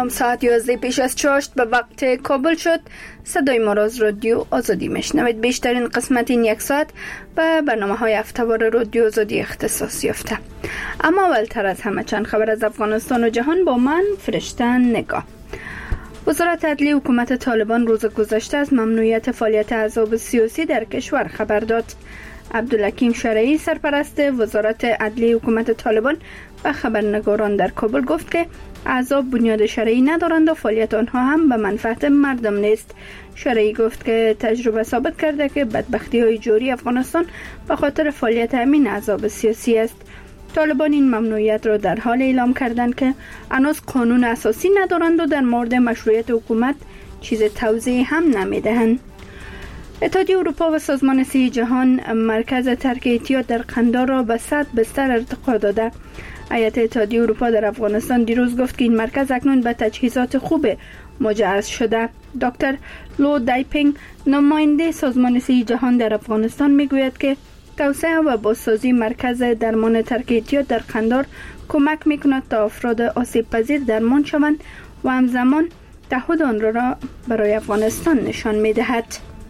سلام، ساعت 11 پیش از 4 به وقت کابل شد. صدای ما را از رادیو آزادی میشنوید. بیشترین قسمت این یک ساعت به برنامه های هفته‌وار رادیو آزادی اختصاص یافته. اما اولتر از همه چند خبر از افغانستان و جهان با من فرشته نگاه. وزارت عدلیه حکومت طالبان روز گذشته از ممنوعیت فعالیت احزاب سیاسی در کشور خبر داد. عبدالحکیم شرعی سرپرست وزارت عدلیه حکومت طالبان به خبرنگاران در کابل گفت که احزاب بنیاد شرعی ندارند و فعالیت آنها هم به منفعت مردم نیست. شرعی گفت که تجربه ثابت کرده که بدبختی‌های جاری افغانستان به خاطر فعالیت همین احزاب سیاسی است. طالبان این ممنوعیت را در حال اعلام کردند که هنوز قانون اساسی ندارند و در مورد مشروعیت حکومت چیز توضیح هم نمیدهند. اتحادیه اروپا و سازمان صحی جهان مرکز ترک احتیاط در قندار را به 100 بستر ارتقا داده. هیئت اتحادیه اروپا در افغانستان دیروز گفت که این مرکز اکنون به تجهیزات خوب مجهز شده. دکتر لو دایپینگ، نماینده سازمان صحی جهان در افغانستان، میگوید که توسعه و بازسازی مرکز درمان ترک احتیاط در قندار کمک میکند تا افراد آسیب پذیر درمان شوند و همزمان تعهد آن را برای افغانستان نشان میدهد.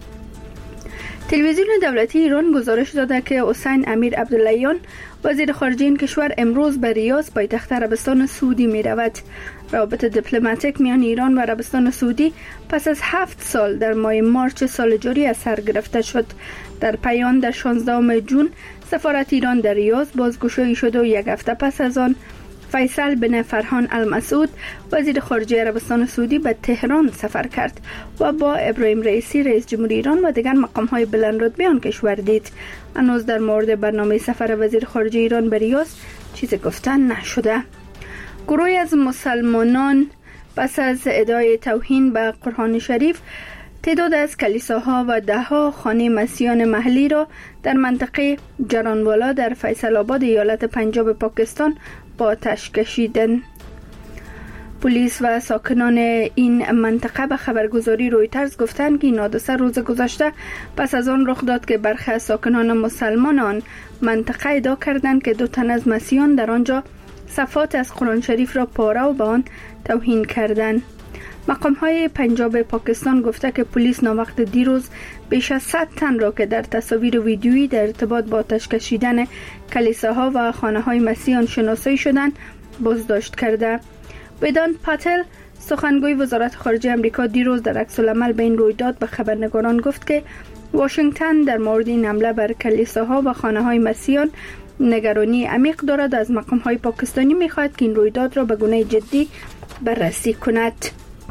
تلویزیون دولتی ایران گزارش داده که حسین امیر عبداللهیان وزیر خارجه این کشور امروز به ریاض پایتخت عربستان سعودی می رود. روابط دیپلماتیک میان ایران و عربستان سعودی پس از 7 سال در ماه مارچ سال جاری از سر گرفته شد. در پایان در 16 جون سفارت ایران در ریاض بازگشایی شد و یک هفته پس از آن فیصل بن فرحان المسعود وزیر خارجه عربستان سعودی به تهران سفر کرد و با ابراهیم رئیسی رئیس جمهور ایران و دیگر مقام‌های بلندرتبه آن کشور دید. هنوز در مورد برنامه سفر وزیر خارجه ایران به ریاض چیزی گفتن نشده. گروهی از مسلمانان پس از ادعای توهین به قرآن شریف تعداد از کلیساها و ده‌ها خانه مسیحیان محلی را در منطقه جرانوالا در فیصل آباد ایالت پنجاب پاکستان با آتش کشیدند. پلیس و ساکنان این منطقه به خبرگزاری رویترز گفتند که این حادثه روز گذشته پس از آن رخ داد که برخی از ساکنان مسلمان آن منطقه ادعا کردند که 2 تن از مسیحیان در آنجا صفحات از قرآن شریف را پاره و به آن توهین کردند. مقام‌های پنجاب پاکستان گفته که پلیس ناوقت دیروز بیش از 100 تن را که در تصاویر ویدیویی در ارتباط با آتش کشیدن کلیساها و خانه‌های مسیحیان شناسایی شدند بازداشت کرده. ویدانت پاتل، سخنگوی وزارت خارجه آمریکا، دیروز در عکس‌العمل به این رویداد به خبرنگاران گفت که واشنگتن در مورد این حمله بر کلیساها و خانه‌های مسیحیان نگرانی عمیق دارد. از مقام‌های پاکستانی می‌خواهد که این رویداد را به گونه جدی بررسی کند.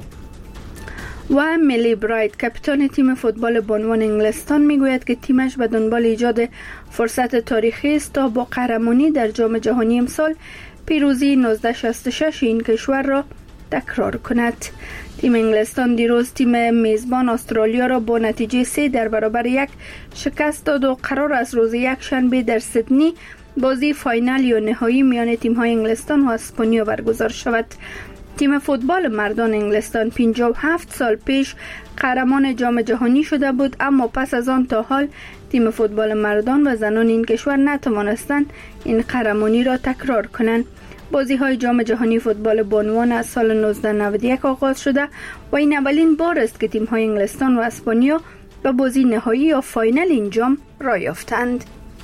و ملی برایت، کاپیتان تیم فوتبال بانوان انگلستان، میگوید که تیمش به دنبال ایجاد فرصت تاریخی است تا با قهرمانی در جام جهانی امسال پیروزی 1966 این کشور را تکرار کند. تیم انگلستان دیروز تیم میزبان استرالیا را با نتیجه 3-1 شکست داد و قرار است روز یکشنبه در سیدنی بازی فاینال یا نهایی میان تیم‌های انگلستان و اسپانیا برگزار شود. تیم فوتبال مردان انگلستان 57 سال پیش قهرمان جام جهانی شده بود، اما پس از آن تا حال تیم فوتبال مردان و زنان این کشور نتوانستند این قهرمانی را تکرار کنند. بازی‌های جام جهانی فوتبال بانوان از سال 1991 آغاز شده و این اولین بار است که تیم‌های انگلستان و اسپانیا به بازی نهایی یا فاینال این جام را یافتند.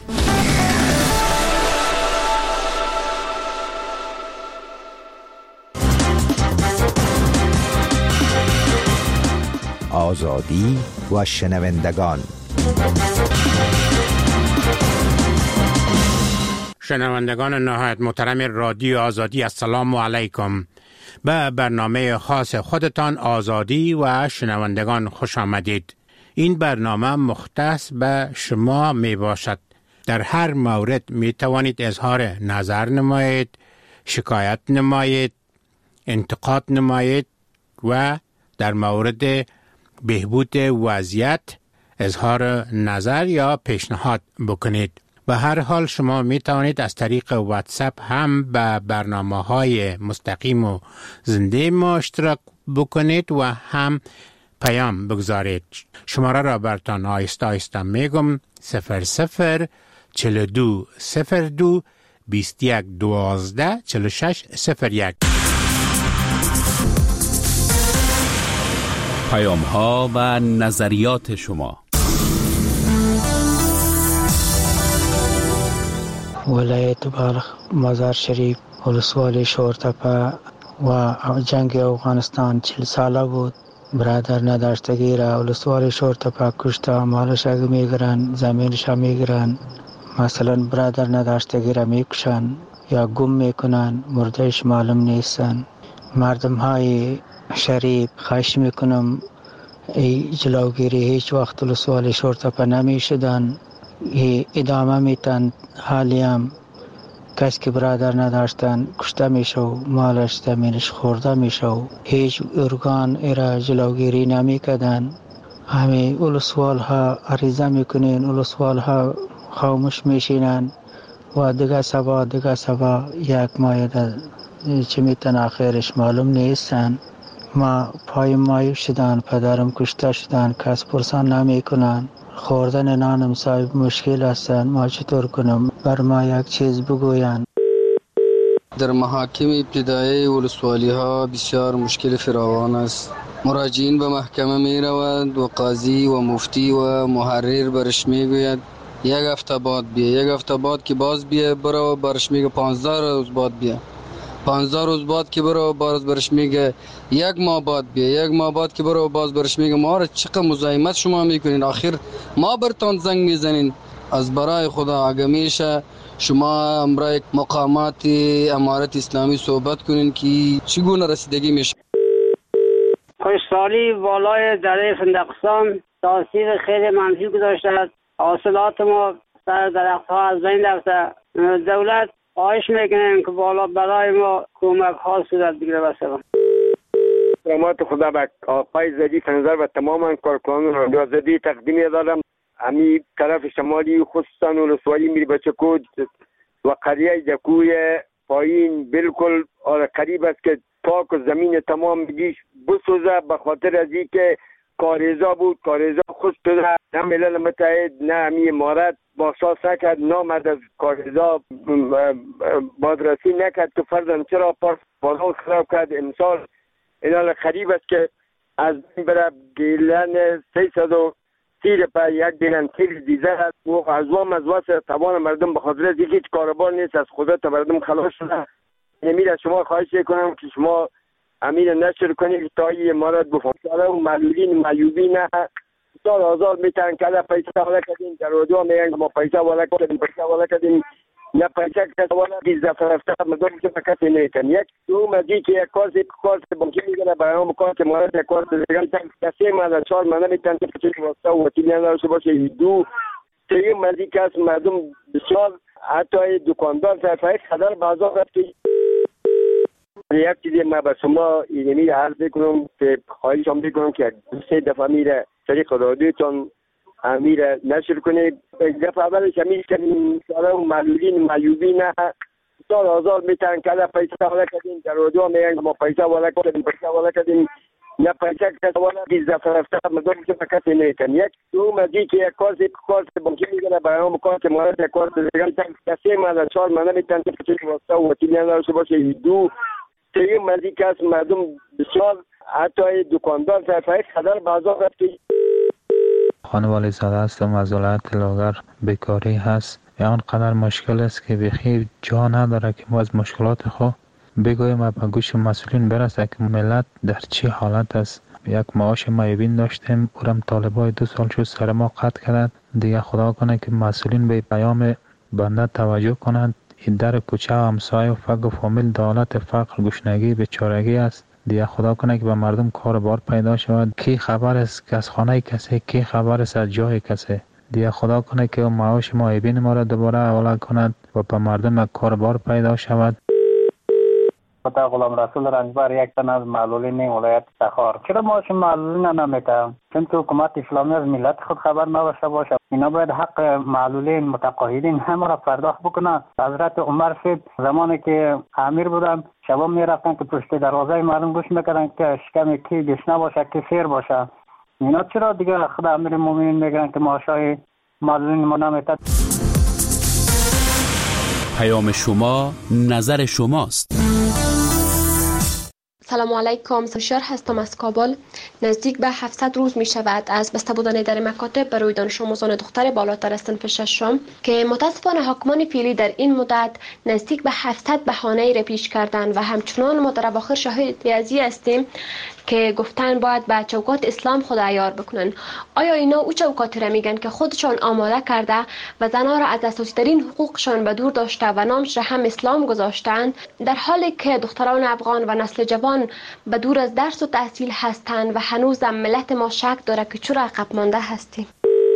آزادی و شنوندگان. شنوندگان نهایت محترم رادیو آزادی، السلام علیکم. به برنامه خاص خودتان آزادی و شنوندگان خوش آمدید. این برنامه مختص به شما می باشد. در هر مورد می توانید اظهار نظر نمایید، شکایت نمایید، انتقاد نمایید و در مورد بهبود وضعیت اظهار نظر یا پیشنهاد بکنید. به هر حال شما می توانید از طریق واتساپ هم به برنامه‌های مستقیم و زنده ما اشتراک بکنید و هم پیام بگذارید. شماره را براتون آهسته آهسته میگم: 00 42 02 21 12 46 01. پیام‌ها و نظریات شما. ولایت بلخ، مزار شریف، ولسوالی شورتپه و جنگ افغانستان 40 ساله بود. برادر نداشتگی را ولسوالی شورتپه کشته، مالش اگه میگیرن، زمینش هم میگیرن. مثلا برادر نداشتگی را میکشن یا گم میکنن، مردهش معلوم نیستن. مردم های شریف خواهش میکنم ای جلوگیری هیچ وقت ولسوالی شورتپه نمیشدن، ادامه میتن. حالی هم کسی که برادر نداشتن کشته میشه و مالش زمینش خورده میشه و هیچ ارگان ایرا جلوگیری نمیکردن. همه ولسوال ها عریضه میکنین، ولسوال ها خاموش میشینن و دیگه سبا یک ماه چه میتن آخرش معلوم نیستن. ما پای مایو شدن، پدرم کشته شدن، کس پرسان نمی کنن. خوردن نانم صاحب مشکل هستن، ما چطور کنم؟ بر ما یک چیز بگوین. در محاکم ابتدایی ولسوالی ها بسیار مشکل فراوان است. مراجعین به محکمه می روند و قاضی و مفتی و محرر برش می گوید یک هفته بعد بیا، یک هفته بعد که باز بیا برو، برش میگه 15 روز بعد بیا، 15 روز بعد که برو باز برش میگه یک ماه بعد بیا، یک ماه بعد که برو باز برش میگه ما را چقدر مزاحمت شما میکنین، آخر ما برتان زنگ میزنین. از برای خدا اگه میشه شما امرای مقامات امارت اسلامی صحبت کنین که چگونه رسیدگی میشه. خشکسالی بالای دره فندقستان تاثیر خیلی منفی گذاشته است. حاصلات ما سر درخت ها از بین رفته. دولت خواهش میکنیم که بالا برای ما کمک ها صورت بگیره. بسیار رحمت خدا به آقای زدی فنظر و تماما کارکنان رادیو زدی تقدیم دادم. امی طرف شمالی خصوصا ولسوالی میری بچکود و قریه جکوی پایین بالکل قریب است که پاک و زمین تمام بگیش بسوزه، به خاطر از این که کاریزا بود، کاریزا خود شده. نه ملل متحد نه امی امارت باساس نکرد، نامد از کاریزا بازرسی نکرد که فرزن چرا پارسال خراب کرد. امسال اینال قریب است که از بین بره گیلن 330 پا یک گیلن تیل دیزه است و از واسه توان مردم به خاطر از هیچ کاربار نیست، از خدا تا مردم خلاص شده. امیر از شما خواهش کنم که شما امیر نشر کنید تا این امارت بفهمه و معلولین معیوبی نه سال آزاد میتن که پیسه والا کردیم در رادیو میگن ما پیسه والا کردیم نه پیسه کس والا 20 دفعه رفته مردم که فقط نیتن. یک دو مزی که یک کارت بانکی میگه برای هم کارت امارت یک کارت دیگه کسی مالا 4 مالا میتن که چه واسطه و وکیل نداشته باشه. دو سه مزی که از مردم بسیار حتی دکاندار طرفای خدر بازار رفت. یک چیزی ما به شما اینمی عرض کنم که خواهش هم بکنم که 3 دفعه میره طریق رادیوتون امیر نشر کنید. یک دفعه اولش امیر کنیم سالم معلولین معیوبی نه سال آزاد میتن که پیسه والا کردیم در رادیو میگن ما پیسه والا کردیم نه پیسه کس والا 20 دفعه رفته مردم که فقط نیتن. یک دو مزی که یک کارت بانکی میگه برای هم کارت امارت یک کارت دیگه کسی مالا 4 مالا میتن که چه واسطه و وکیل نداشته باشه. دو سه مزی که از مردم بسیار حتی دکاندار طرفای خدر بازار رفت. خانوالی زاده هستم از ولایت لاغر. بیکاری هست یا آنقدر مشکل است که بخیر جا نداره که ما از مشکلات خود بگویم و به گوش مسئولین برسه که ملت در چی حالت است. یک معاش معیوبین داشتیم اورم طالبای 2 سال شد سر ما قطع کردند. دیگه خدا کنه که مسئولین به پیام بنده توجه کنند. این در کوچه و همسایه و فقر و فامیل دولت فقر گشنگی بیچارگی است. دیگه خدا کنه که به مردم کار بار پیدا شود. کی خبر است که از خانه کسی، کی خبر است از جای کسی. دیگه خدا کنه که معاش معیوبین ما را دوباره اعلا کند و به مردم کار بار پیدا شود. خدا غلام رسول رنجبر یک تن از معلولین ولایت تخار. چرا معاش معلولین نمیده؟ چون که حکومت اسلامی از ملت خود خبر نداشته باشه. اینا باید حق معلولین متقاعدین همه را پرداخت بکنه. حضرت عمر صاحب زمانی که امیر بودن شبا میرفتن که پشت دروازه مردم گوش میکردن که شکم کی گشنه باشه کی سیر باشه. اینا چرا دیگه خدا امیر مومنین میگن که معاشای معلولین ما نمیده؟ پیام شما نظر شماست. سلام علیکم. سوشار هستم از کابل. نزدیک به 700 روز می شود از بسته بودن در مکاتب برای دانش آموزان دختر بالاتر از صنف ششم که متاسفانه حاکمان فعلی در این مدت نزدیک به 700 بهانه را پیش کردند و همچنان ما در اواخر شاهد ازی هستیم که گفتن باید به چوکات اسلام خود عیار بکنن. آیا اینا او چوکاتی را میگن که خودشان آماده کرده و زنها را از اساسی ترین حقوقشان به دور داشته و نامش را هم اسلام گذاشتند، در حالی که دختران افغان و نسل جوان به دور از درس و تحصیل هستند و هنوز ملت ما شک داره که چرا عقب مانده هستیم.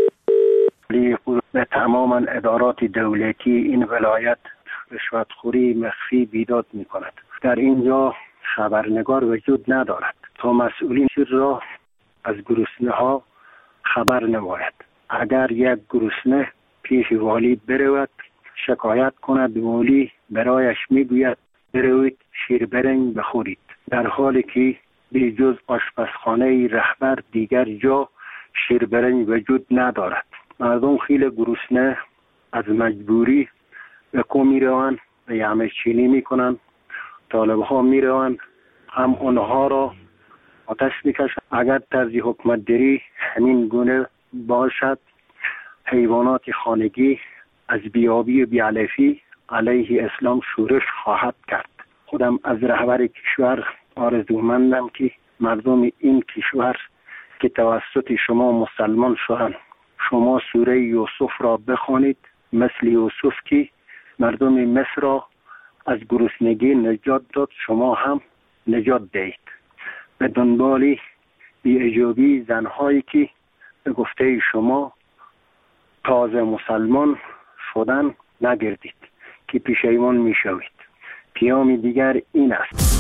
به تماما ادارات دولتی این ولایت رشوتخوری مخفی بیداد می کند. در اینجا خبرنگار وجود ندارد تا مسئولین را از گرسنه ها خبر نماید. اگر یک گرسنه پیش والی برود شکایت کند، والی برایش میگوید بروید شیربرنج بخورید، در حالی که به جز آشپزخانه رهبر دیگر جا شیربرنج وجود ندارد. مردم خیلی گرسنه از مجبوری به کو میروند و یعمه چینی میکنند. طالب ها میروند هم آنها را آتش میکشند. اگر طرز حکومت داری همین گونه باشد، حیوانات خانگی از بیابی و بیعلفی علیه اسلام شورش خواهد کرد. خودم از رهبر کشور آرزومندم که مردم این کشور که توسط شما مسلمان شدند، شما سوره یوسف را بخوانید، مثل یوسف که مردم مصر را از گرسنگی نجات داد، شما هم نجات دهید. به دنبال بی‌اجابی زنهایی که به گفته شما تازه مسلمان شدن نگردید که پشیمان میشوید. پیام دیگر این است: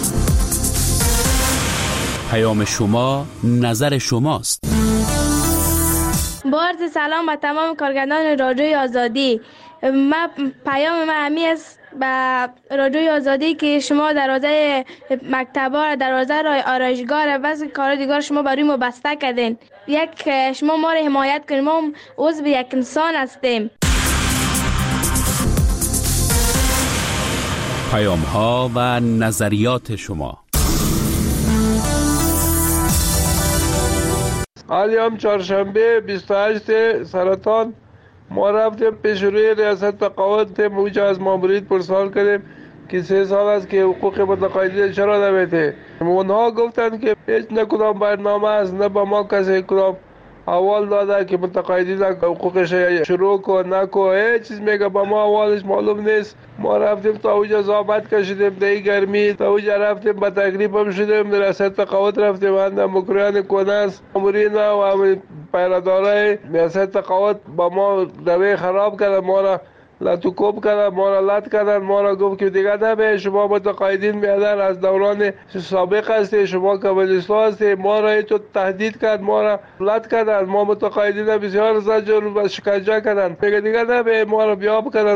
پیام شما نظر شماست. با عرض سلام به تمام کارگردان رادیوی آزادی. پیام من همی است به رادیوی آزادی که شما دروازه مکتبا، دروازه آرایشگاه و بعضی کار دیگر شما برای ما بسته کردین. شما ما را حمایت کنید، ما عضو یک انسان هستیم. پیام ها و نظریات شما. حالی هم چهارشنبه 28 سرطان ما رفتیم پیش روی ریاست تقاعد، موجه از مامورین پرسان کردیم که 3 سال است که حقوق متقاعدین چرا نمیده. اونها گفتن که هیچ نه کدام برنامه است، نه با ما کسی کدام اول داده که متقاعدین حقوقش شروع کن نکن، هیچ چیز میگه با ما اولش معلوم نیست. ما رفتیم تا اوجا زحمت کشیدیم دی گرمی، تا اوجا رفتیم با تکلیف هم شدیم، ریاست تقاعد رفتیم اند مکریان کنس امورین و پیراداره ریاست تقاعد با ما روی خراب کردن، ما را لطوکوب کردن، ما را لط کردن، ما را گفت که دیگه نبه شما متقاعدین میادن از دوران سابق هستی، شما کمونیستا هستی. ما را تو تهدید کرد، ما را لط کردن، ما متقاعدین بسیار زجر و شکنجه کردن، دیگه نبه ما را بیاب کردن.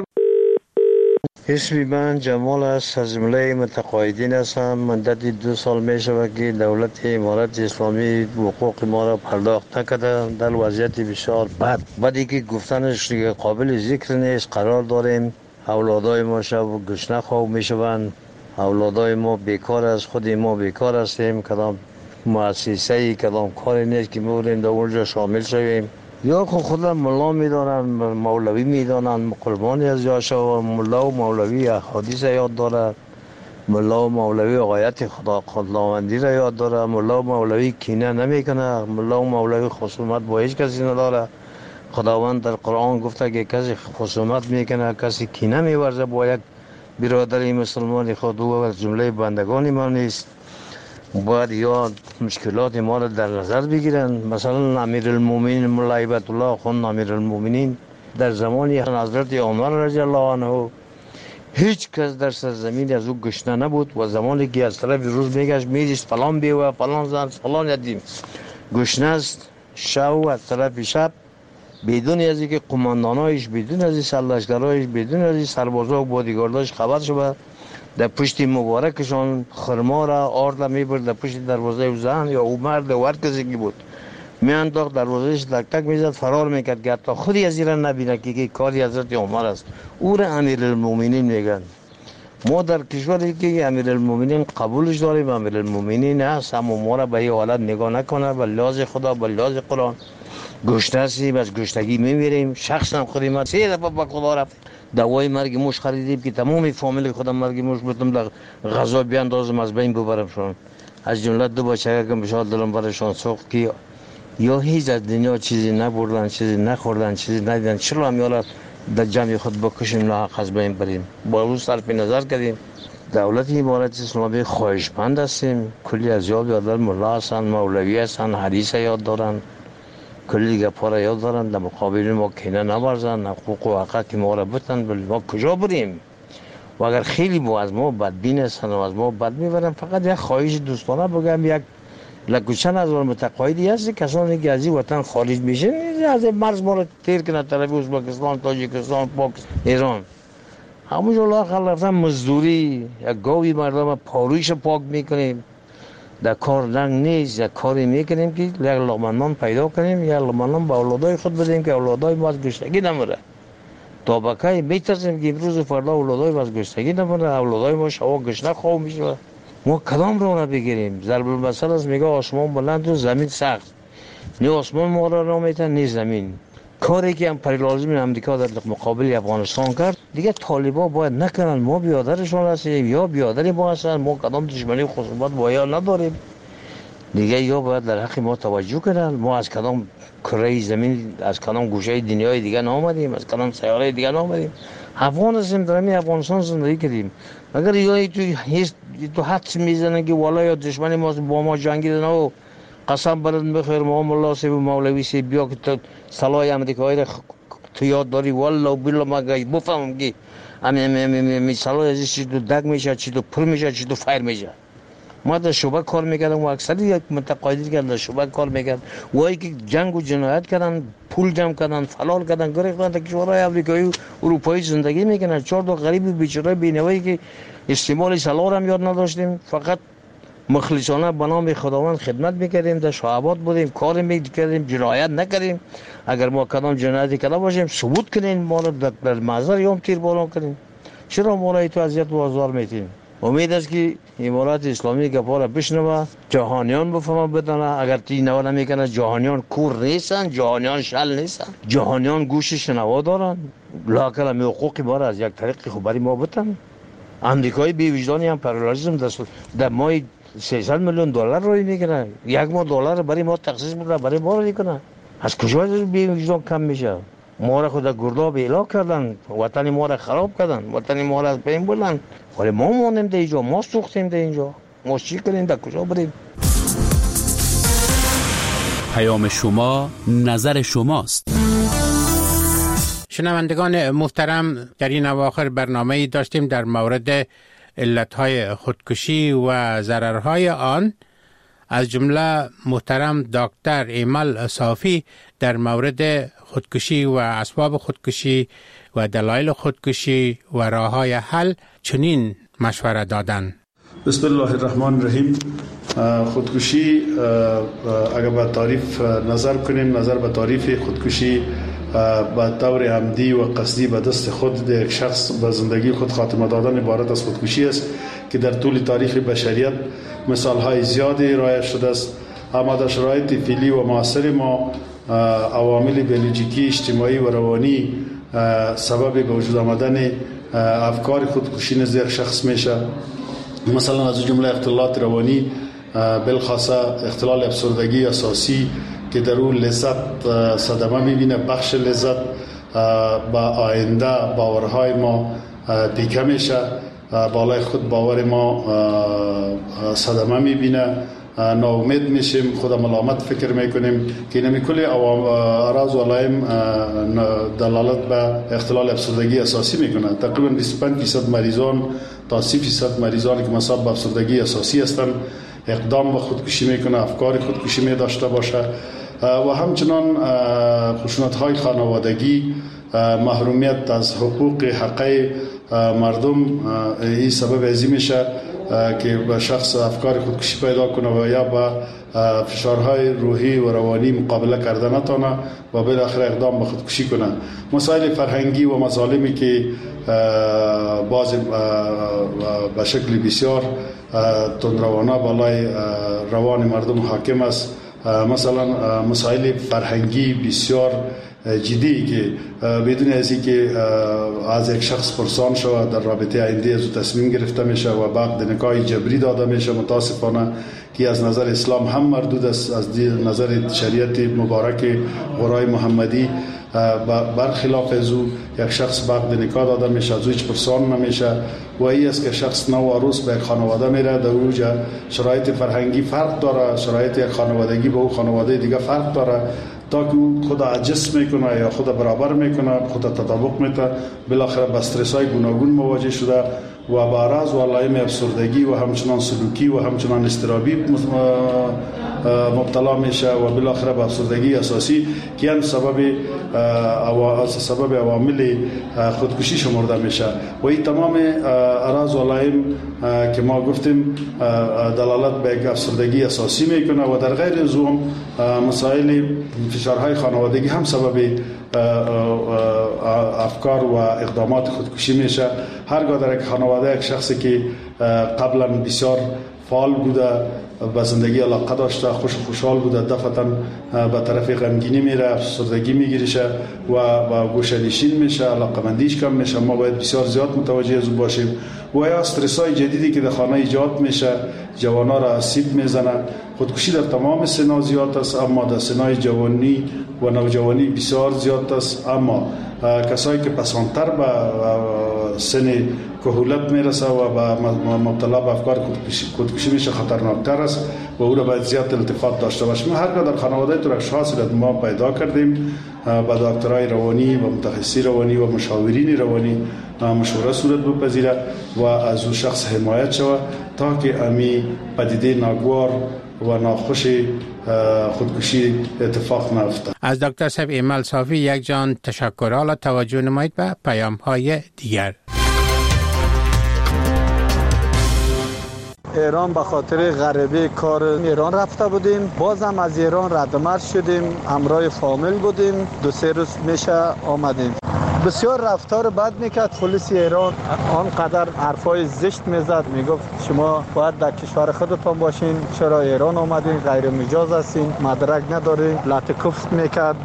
اسمی من جمال است، از جمله متقاعدین هستم. مدت 2 سال می شود که دولت امارت اسلامی حقوق ما را پرداخت نکرده، در وضعیت بسیار بدی که گفتنش قابل ذکر نیست قرار داریم. اولادای ما شب گشنه خواب می شوند، اولادای ما بیکار است، خود ما بیکار هستیم، کدام مؤسسه‌ای کدام کاری نیست که می‌بودیم در اونجا شامل شویم. یا خود ملا میدانن، مولوی میدانن، قربانی از یاشا. ملا و مولوی احادیث یاد داره، ملا و مولوی آیت خداوندی را یاد داره، ملا و مولوی کینه نمیکنه، ملا و مولوی خصومت با هیچ کسی نداره. خداوند در قرآن گفته که کسی خصومت میکنه، کسی کینه میورزه با یک برادری مسلمان خود، او از جمله بندگان ما نیست. باید یا مشکلات ما را در نظر بگیرن. مثلا امیرالمومنین مولا هیبت الله خان امیرالمومنین در زمان حضرت عمر رضی الله عنه هیچ کس در سرزمین از او گشنه نبود و زمانی که از طرف روز میگشت میدیست فلان بیوه فلان زن فلان یدیم گشنه است، شب از طرف شب بدون از اینکه قماندانایش، بدون از سرلشکرایش، بدون از سربازا و بادیگارداش خبر شد، در پشت مبارکشان خرما را آرد میبرد در پشت دروازه زن یا او مرد و هر کسی که بود میانداخت دروازهش تک تک میزد، فرار میکرد که حتی خودی از این را نبینه که کاری حضرت عمر است. او را امیرالمومنین میگن. ما در کشوری که امیرالمومنین قبولش داریم، امیرالمومنین هست، اما ما را به این حالت نگاه نکنه. به لحاظ خدا، به لحاظ قرآن گشته هستیم، از گشتگی میمیریم. شخصا خودی من 3 دفعه به خدا رفت دوای مرگ موش خریدیم که تمام فامیل خودم مرگ موش بتم در غذا بیاندازم از بین ببرمشون. از جمله 2 بچه که بشار دلم برشان سوخت که یا هیچ از دنیا چیزی نبردن، چیزی نخوردن، چیزی ندیدن، چرا هم یالا در جمع خود بکشیم لاحق از بین بریم. با روز صرف نظر کردیم. دولت امارت اسلامی خواهشمند هستیم. کلی از یاد یادر ملا هستن، مولوی هستن، حدیث یاد دارن، کلی گپا را یاد دارن. در مقابل ما کینه نورزن، حقوق و حقوق که ما را بتن. بل ما کجا بریم؟ و اگر خیلی با از ما بدبین هستن و از ما بد میبرن، فقط یک خواهش دوستانه بگم، یک لکوچن از متقاعدی هست کسانی که از این وطن خارج میشن از مرز ما را تیر کنه طرف ازبکستان، تاجیکستان، پاکستان، ایران. همونجا لااقل رفتن مزدوری، یک گاوی مردم پارویش پاک میکنیم، در کار لنگ نیست، یک کاری میکنیم که یک لقمه پیدا کنیم، یک لقمه به اولادای خود بدیم که اولادای ما از گشتگی نمره. تا بکای میترسیم که امروز و فردا اولادای از گشتگی نمره، اولادای ما شوا گشنه خواه میشه. ما کدام رو نبگیریم؟ ضرب المثل است میگه آسمان بلند و زمین سخت. نه آسمان ما را نمیتن نه زمین. کاری که امپریالیسم امریکا در مقابل افغانستان کرد دیگه طالبا باید نکنن. ما بیادرشون هستیم یا بیادر ما هستن. ما کدام دشمنی خصوصیت با یا نداریم دیگه. یا باید در حق ما توجه کنن. ما از کدام کره زمین، از کدام گوشه دنیای دیگه نآمدیم، از کدام سیاره دیگه نآمدیم. افغان هستیم، در همین افغانستان زندگی کردیم. اگر یا تو حدس میزنن که والا یا دشمنی ما با ما جنگیدن و قسم برد بخیر ما ملا سی و مولوی سی بیا که تو سلای امریکایی را تو یاد داری، والا بیلا ما بفهمم که امی سلای ازش چی تو دگ میشه، چی تو پر میشه، چی تو فایر میشه. ما در شعبه کار میکردم و اکثری یک متقاعدی که در شعبه کار میکرد وایی که جنگ و جنایت کردن، پول جمع کردن، فلال کردن، گریختن تا کشورهای امریکایی و اروپایی زندگی میکنن. 4 تا غریب بیچاره بینوایی که استعمال سلاح هم یاد نداشتیم، فقط مخلصانه به نام خداوند خدمت میکردیم، در شعبات بودیم، کار میکردیم، جنایت نکردیم. اگر ما کدام جنایتی کرده باشیم ثبوت کنین، ما را در محضر یوم تیر باران کنین. چرا ما را تو اذیت و آزار میتین؟ امید است که امارت اسلامی گپا را بشنوه، جهانیان بفهمه بدانه. اگر تی نوا نمیکنه جهانیان کور نیستن، جهانیان شل نیستن، جهانیان گوش شنوا دارن. لااقل می حقوق ما را از یک طریق خبری ما بتن. امریکایی بی وجدانی هم امپریالیسم در ماه 300 میلیون دلار روی میکنه. یک ماه دلار برای ما تخصیص میکنه، برای ما رو میکنه. از کجا بی وجدان کم میشه؟ ما را خود گرداب اعلا کردن، وطن ما را خراب کردن، وطن ما را از بین بردن. ولی ما مانیم در اینجا، ما سوختیم در اینجا. ما چی کنیم؟ در کجا بریم؟ پیام شما نظر شماست. شنوندگان محترم، در این اواخر برنامه‌ای داشتیم در مورد علتهای خودکشی و ضررهای آن. از جمله محترم دکتر ایمل صافی در مورد خودکشی و اسباب خودکشی و دلایل خودکشی و راههای حل چنین مشوره دادند. بسم الله الرحمن الرحیم. خودکشی اگر به تعریف نظر کنیم، نظر به تعریف خودکشی به طور عمدی و قصدی به دست خود یک شخص به زندگی خود خاتمه دادن عبارت از خودکشی است که در طول تاریخ بشریت مثال‌های زیادی رایج شده است. اما در شرایط فعلی و معاصر ما عوامل بیولوژیکی، اجتماعی و روانی سبب به وجود آمدن افکار خودکشی نزد یک شخص میشه. مثلا از جمله اختلالات روانی، بالخاصه اختلال افسردگی اساسی که در اون لذت صدمه میبینه، بخش لذت با آینده باورهای ما پیکه میشه، بالای خود باور ما صدمه میبینه، ناامید میشیم، خود ملامت فکر میکنیم که نمی کل اعراض و علائم دلالت به اختلال افسردگی اساسی میکنه. تقریبا 25% مریضان تا 30% مریضان که مصاب به افسردگی اساسی هستند اقدام به خودکشی میکنه، افکار خودکشی می داشته باشه. و همچنان خشونت‌های خانوادگی، محرومیت از حقوق حقوق مردم این سبب ازی میشه که به شخص افکار خودکشی پیدا کنه و یا با فشارهای روحی و روانی مقابله کرده نتونه و بالاخره اقدام به خودکشی کنه. مسائل فرهنگی و مظالمی که باز به شکل بسیار تندروانه بالای روان مردم حاکم است. مثلا مسائل فرهنگی بسیار جدی که بدون از اینکه از یک شخص پرسان شود در رابطه آینده از تصمیم گرفته میشه و بعد نکاح جبری داده میشه، متاسفانه که از نظر اسلام هم مردود است، از نظر شریعت مبارک قرآن محمدی برخلاف از او یک شخص بعد نکاح داده میشه، از او هیچ پرسان نمیشه و این است که شخص نو عروس به یک خانواده میره. در اونجا شرایط فرهنگی فرق داره، شرایط یک خانوادگی به او خانواده دیگه فرق داره، تا که او خود عجز میکنه یا خود برابر میکنه، خود تطابق میده، بالاخره با استرس های گوناگون مواجه شده و با اعراض و علائم افسردگی و همچنان سلوکی و همچنان اضطرابی مبتلا میشه و بالاخره به افسردگی اساسی که هم سبب عوامل خودکشی شمرده میشه و این تمام اعراض و علائم که ما گفتیم دلالت به یک افسردگی اساسی میکنه و در غیر از اون مسائل فشارهای خانوادگی هم سبب افکار و اقدامات خودکشی میشه. هرگاه در یک خانواده یک شخصی که قبلا بسیار فعال بوده، به زندگی علاقه داشته، خوشحال بوده، دفعتا به طرف غمگینی میره، افسردگی میگیرشه و گوشه‌نشین میشه، علاقه‌مندیش کم میشه. ما باید بسیار زیاد متوجه از او باشیم و یا استرس‌های جدیدی که در خانه ایجاد میشه جوانا را آسیب میزنه. خودکشی در تمام سنا زیاد است، اما در سنای جوانی و نوجوانی بسیار زیاد است. اما کسایی که پسانتر به سن کهولت میرسه و مبتلا به افکار خودکشی میشه خطرناکتر است و او را باید زیاد التفات داشته باشیم. هرگاه در خانواده تو اشخاصی را ما پیدا کردیم با دکترای روانی و متخصصی روانی و مشاورین روانی مشوره صورت بپذیره و از او شخص حمایت شود تا که امی پدیده ناگوار و ناخوش خودکشی اتفاق نیفته. از دکتر صاحب ایمل صافی یک جان تشکر. حالا توجه نمایید به پیام های دیگر. ایران به خاطر غریبه کار ایران رفته بودیم، بازم از ایران ردمرد شدیم، همراه فامیل بودیم، 2-3 روز میشه آمدیم. بسیار رفتار بد میکرد پلیس ایران، آنقدر حرفای زشت میزد، میگفت شما باید در کشور خودتان باشین، چرا ایران آمدین، غیر مجاز هستین، مدرک ندارین، لطکفت میکرد.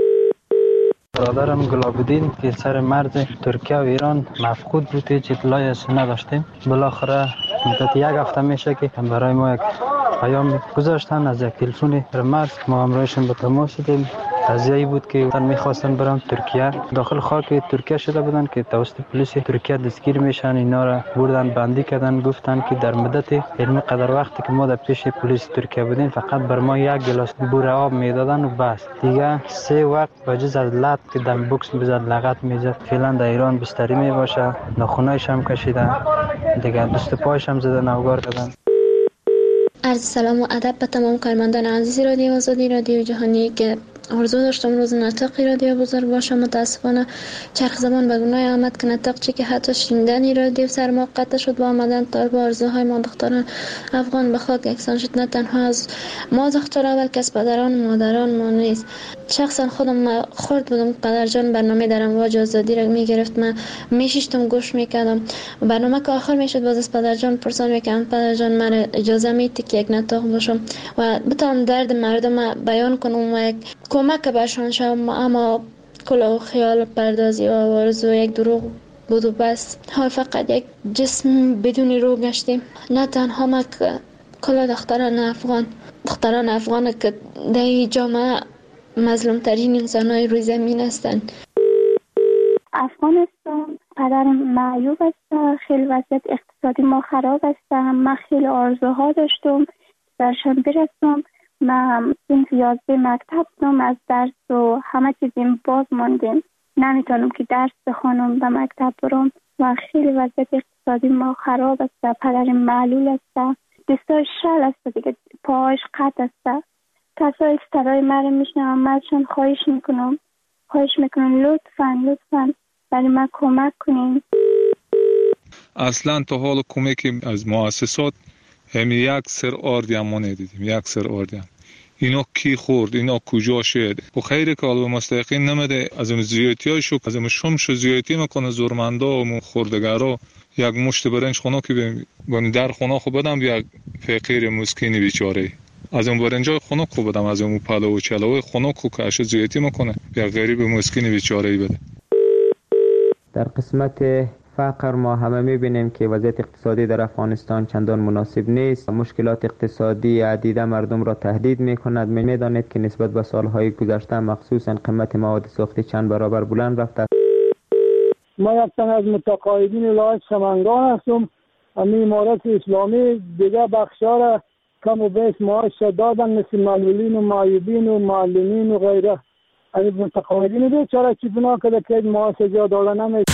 برادرم گلابودین که سر مرز ترکیه و ایران مفقود بود، هیچ اطلاعی از نداشتیم. بالاخره مدت 1 هفته میشه که برای ما یک پیام گذاشتن از یک تلفن مرز، ما همراهشون به تماس شدیم. قضیه‌ای بود که میخواستن برن ترکیه، داخل خاک ترکیه شده بودن که توسط پلیس ترکیه دستگیر میشن، اینا را بردن بندی کردن. گفتن که در مدت علمی قدر وقتی که ما در پیش پلیس ترکیه بودیم فقط بر ما 1 گلاس بوره آب میدادن و بس، دیگه 3 وقت بجز از لط که دم بوکس میزد، لغت میزد. فعلا در ایران بستری میباشه، ناخونایش هم کشیدن، دیگه دست پایش هم زدن، نوگار کردن. عرض سلام و ادب به تمام کارمندان عزیز رادیو آزادی، رادیو جهانی که آرزو داشتم روز نطقی رادیو بزرگ باشم. متاسفانه چرخ زمان به گناه آمد که نطق چی که حتی شنیدن رادیو سر ما قطع شد با آمدن طالب آرزوهای ما دختران افغان به خاک یکسان شد. نه تنها از ما دخترها بلکه از پدران و مادران ما نیز. شخصا خودم خورد بودم پدرجان برنامه در امواج آزادی را میگرفت، من میشیشتم گوش میکردم. برنامه که آخر میشد باز از پدرجان پرسان میکردم پدرجان من اجازه میدی که یک نطق باشم و بتونم درد مردم بیان کنم و یک کمک بهشان شوم. اما کل خیال پردازی و آرزو یک دروغ بود و بس. حال فقط یک جسم بدون روح گشتیم. نه تنها ما که کل دختران افغان که در جامعه مظلوم ترین انسان های روی زمین هستند. افغانستان قدر معیوب است، خیلی وضعیت اقتصادی ما خراب است. من خیلی آرزوها داشتم درشان برسم. من صنف 11 مکتب بودم، از درس و همه چیزیم باز ماندیم، نمیتونم که درس بخونم به مکتب برم و خیلی وضعیت اقتصادی ما خراب است. پدرم معلول است، دستاش شل است دیگه، پاهاش قطع است. کسایی که صدای من میشنم من ازشان خواهش میکنم لطفاً برای من کمک کنین. اصلا تا حال کمک از مؤسسات همین یک سر آردی هم ما ندیدیم. یک سر آردی هم اینا کی خورد، اینا کجا شد. و خیلی که به مستحقین نمیده، از اون زیادتی هایشو از اون شمش زیادتی میکنه زورمندا و خوردگارا. یک مشت برنج خونه که در خونه خو بدم یک فقیر مسکین بیچاره، از اون برنجای خونه خو بدم، از اون پلو و چلوی خونه خو که اش زیادتی میکنه یک غریب مسکین بیچاره بده. در قسمت فقر ما همه میبینیم که وضعیت اقتصادی در افغانستان چندان مناسب نیست. مشکلات اقتصادی عدیده مردم را تهدید میکند. میدانید که نسبت به سالهای گذشته مخصوصا قیمت مواد سوختی چند برابر بلند رفته. ما یک تن از متقاعدین ولایت سمنگان هستم. همین امارت اسلامی دیگه بخشا را کم و بیش معاش دادن، مثل معلولین و معیوبین و معلمین و غیره. همین متقاعدین بیچاره چی بنا کرده که معاش جا دادن نمیشه.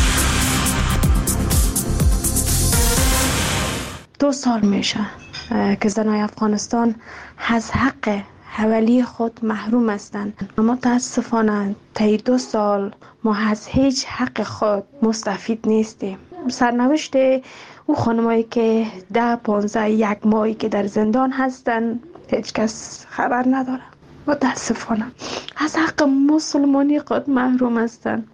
2 سال میشه که زنای افغانستان از حق حوالی خود محروم هستند. متاسفانه طی 2 سال ما از هیچ حق خود مستفید نیستیم. سرنوشت او خانمایی که 10-15 یک ماهی که در زندان هستند هیچ کس خبر نداره. متاسفانه از حق مسلمانی خود محروم هستند.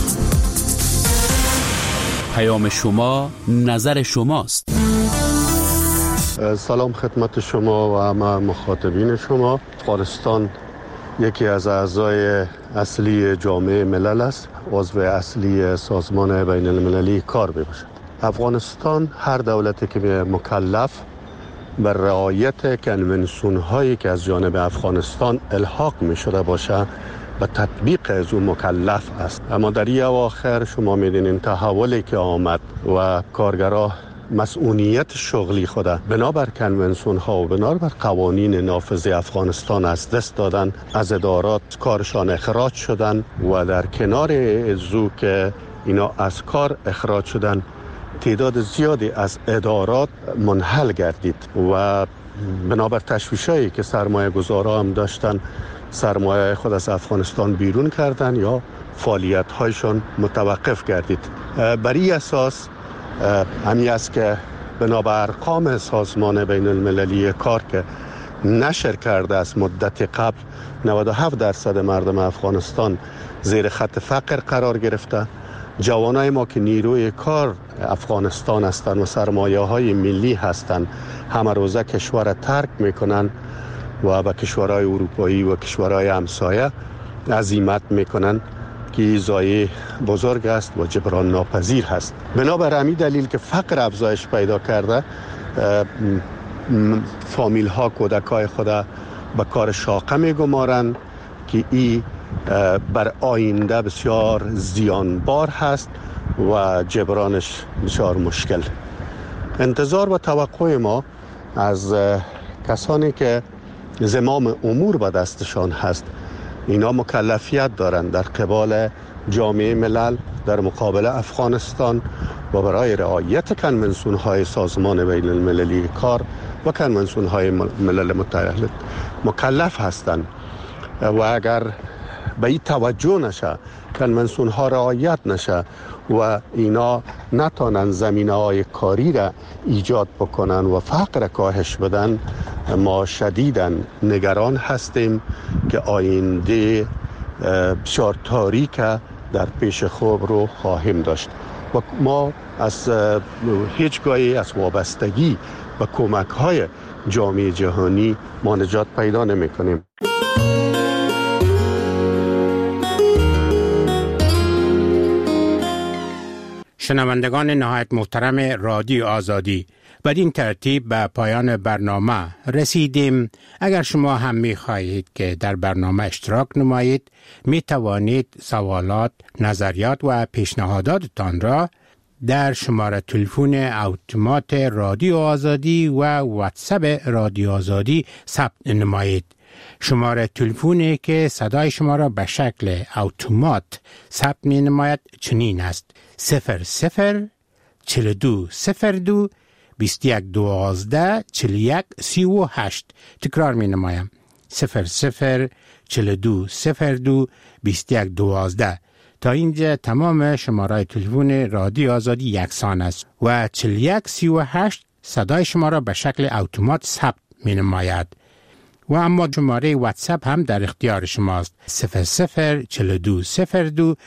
پیام شما نظر شماست. سلام خدمت شما و همه مخاطبین شما. افغانستان یکی از اعضای اصلی جامعه ملل است، عضو اصلی سازمان بین المللی کار میباشد. افغانستان هر دولتی که مکلف بر رعایت کنونسیون هایی که از جانب افغانستان الحاق می شده باشه به تطبیق از اون مکلف است. اما در این اواخر شما میدونین تحولی که آمد و کارگرها مسئولیت شغلی خود بنابر کنونسیون ها و بنابر قوانین نافذ افغانستان از دست دادن، از ادارات کارشان اخراج شدن و در کنار ازو که اینا از کار اخراج شدن تعداد زیادی از ادارات منحل گردید و بنابر تشویشایی که سرمایه گذارا هم داشتن سرمایه خود از افغانستان بیرون کردن یا فعالیت هایشان متوقف گردید. بر این اساس همی است که بنابر ارقام سازمان بین المللی کار که نشر کرده است مدت قبل 97% مردم افغانستان زیر خط فقر قرار گرفته. جوانای ما که نیروی کار افغانستان هستند و سرمایه های ملی هستند همه روزه کشور ترک میکنن و به کشورهای اروپایی و کشورهای همسایه عزیمت میکنن که ضایعه بزرگ است و جبران ناپذیر هست. بنابر همین دلیل که فقر افزایش پیدا کرده، فامیل ها کودکای خود به کار شاقه میگمارند که این بر آینده بسیار زیانبار هست و جبرانش بسیار مشکل. انتظار و توقع ما از کسانی که زمام امور به دستشان هست، اینا مکلفیت دارند در قبال جامعه ملل در مقابل افغانستان و برای رعایت کنونسیون های سازمان بین المللی کار و کنونسیون های ملل متحد مکلف هستند و اگر به این توجه نشه، کنونسیون ها رعایت نشه و اینا نتانن زمینه های کاری را ایجاد بکنن و فقر کاهش بدن، ما شدیداً نگران هستیم که آینده بسیار تاریک در پیش خود رو خواهیم داشت و ما از هیچگاهی از وابستگی و کمک های جامعه جهانی ما نجات پیدا نمی کنیم. شنوندگان نهایت محترم رادیو آزادی، بدین ترتیب به پایان برنامه رسیدیم. اگر شما هم می خواهید که در برنامه اشتراک نمایید، می توانید سوالات، نظریات و پیشنهاداتتان را در شماره تلفن اتومات رادیو آزادی و واتساپ رادیو آزادی ثبت نمایید. شماره تلفنی که صدای شما را به شکل اتومات ثبت می نماید چنین است: 00 42 02 21 12 41 38. تکرار می نمایم: 00 42 02 21 12 تا اینجا تمام شماره تلفن رادیو آزادی یکسان است و 4138 صدای شما را به شکل اتومات ثبت می نماید. و اما شماره واتساپ هم در اختیار شماست. 004202